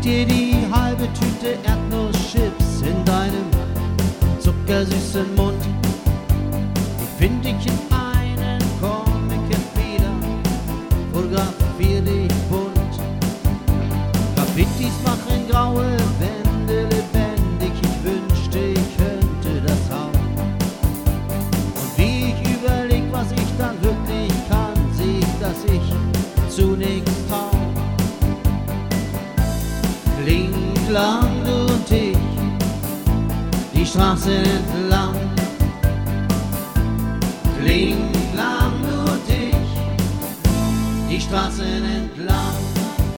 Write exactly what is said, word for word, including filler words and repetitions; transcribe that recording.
dir die halbe Tüte Erdnusschips in deinem zuckersüßen Mund. Ich find dich in einen Comic wieder, fotografier dich bunt. Graffitis machen graue Wände lebendig, ich wünschte, ich könnte das auch. Und wie ich überleg, was ich dann wirklich kann, seh ich, dass ich zu nix tau. Klingt lang, du und ich, die Straße entlang. Klingt lang, du und ich, die Straßen entlang.